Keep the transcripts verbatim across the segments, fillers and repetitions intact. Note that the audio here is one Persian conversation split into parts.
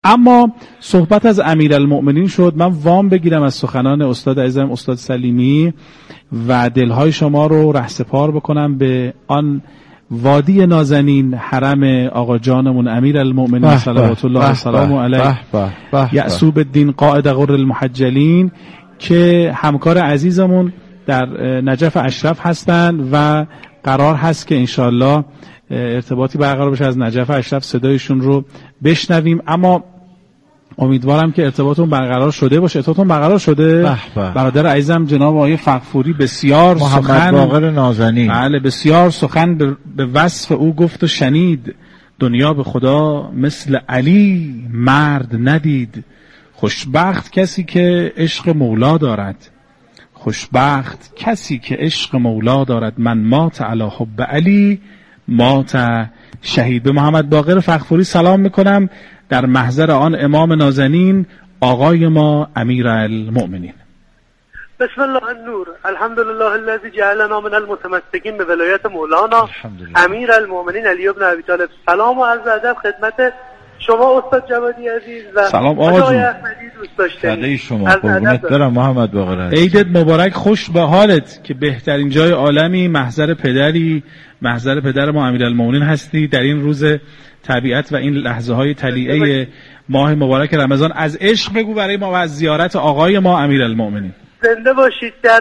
اما صحبت از امیرالمؤمنین شد، من وام بگیرم از سخنان استاد عزیزم استاد سلیمی و دلهای شما رو رهسپار بکنم به آن وادی نازنین، حرم آقا جانمون امیرالمؤمنین صلوات الله و سلامه علیه یعصوب الدین قائد غر المحجلین که همکار عزیزمون در نجف اشرف هستند و قرار هست که انشالله ارتباطی برقرار بشه از نجف اشرف صدایشون رو بشنویم. اما امیدوارم که ارتباطتون برقرار شده باشه. ارتباطتون برقرار شده؟ بح بح. برادر عزیزم جناب آقای فغفوری بسیار محمد سخن باقر نازنین بله بسیار سخن به وصف او گفت و شنید. دنیا به خدا مثل علی مرد ندید، خوشبخت کسی که عشق مولا دارد، خوشبخت کسی که عشق مولا دارد، من مات علی حب علی مات شهید. به محمد باقر فغفوری سلام میکنم در محضر آن امام نازنین آقای ما امیرالمؤمنین. بسم الله النور، الحمدلله الذی جعلنا من المتمسکین به ولایت مولانا امیرالمؤمنین علی بن ابی طالب. سلام و عرض ادب خدمت شما استاد جوادی عزیز و سلام آقا جون. احمدی دوست داشتنی. فدای شما، قربونت برم محمد باقر. عیدت مبارک، خوش به حالت که بهترین جای عالمی محضر پدری محضر پدر ما امیرالمؤمنین هستی در این روز طبیعت و این لحظه های طلیعه ماه مبارک رمضان. از عشق بگو برای ما و از زیارت آقای ما امیرالمؤمنین. زنده باشید. در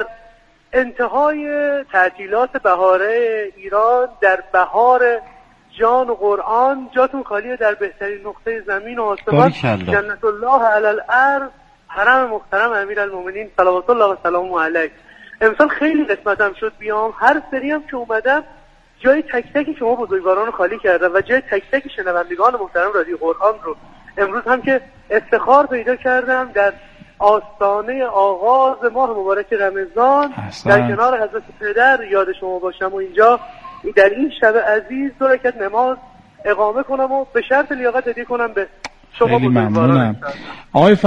انتهای تعطیلات بهاره ایران، در بهار جان و قرآن، جاتون خالیه در بهترین نقطه زمین و آسمان، جنت الله علی الارض، حرم محترم امیرالمؤمنین صلوات الله و سلامه علیه. امسال خیلی قسمتم شد بیام، هر سری هم که اومدم جای تک تک شما بزرگواران رو خالی کردم و جای تک تک شنوندگان محترم رادیو قرآن رو. امروز هم که افتخار پیدا کردم در آستانه آغاز ماه مبارک رمضان در کنار حضرت پدر یاد شما باشم و اینجا در این شب عزیز دو رکعت نماز اقامه کنم و به شرط لیاقت هدیه کنم به شما بزرگواران. آقای